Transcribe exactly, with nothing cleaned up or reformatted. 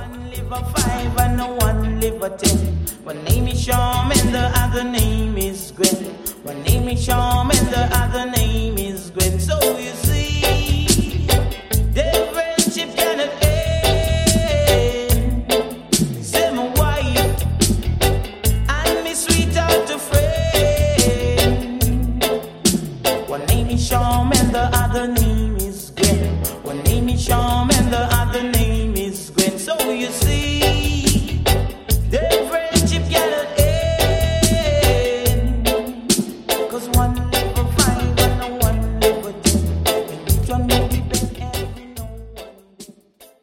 One live a five and no one live a ten. One name is Sham and the other name is Gwen. One name is Sham and the other name is Gwen. So